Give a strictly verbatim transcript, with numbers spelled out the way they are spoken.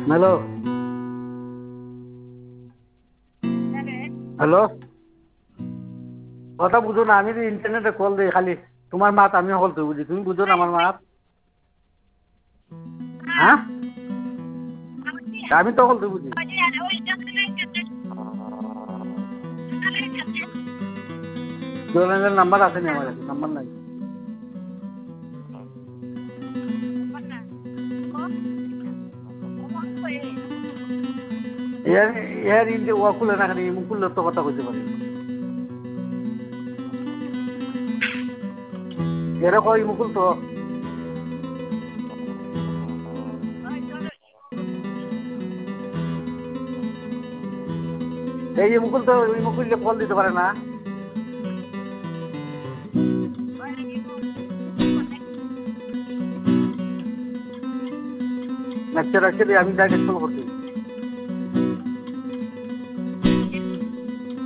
Hello hello কথা বুঝো না, আমি ইন্টারনেটে কল দিই খালি তোমার মাত আমি কল তো বুঝি, তুমি বুঝো না আমার মাত। হ্যাঁ আমি তো কল তো বুঝি। নাম্বার আছে নি আমার কাছে? নাম্বার নাই। এর এর ইন্টে ও খুলে না, খালি মুখ খুললে তো কথা কইতে পারি। এরা কই মুকুল তো এই মুকুল তো ওই মুকুলকে কল দিতে পারে না। আচ্ছা রাখছি, আমি ডাইরেক্ট কল করছি।